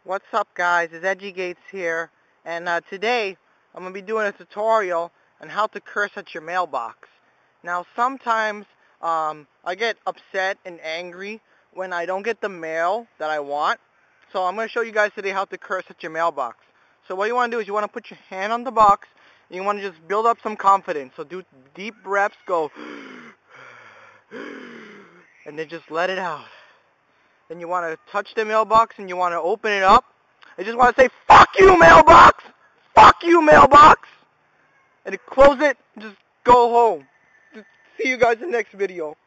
What's up, guys? It's Edgy Gates here, and today I'm going to be doing a tutorial on how to curse at your mailbox. Now, sometimes I get upset and angry when I don't get the mail that I want, so I'm going to show you guys today how to curse at your mailbox. So what you want to do is you want to put your hand on the box, and you want to just build up some confidence. So do deep breaths, go, and then just let it out. Then you want to touch the mailbox and you want to open it up. I just want to say, fuck you, mailbox! Fuck you, mailbox! And close it and just go home. See you guys in the next video.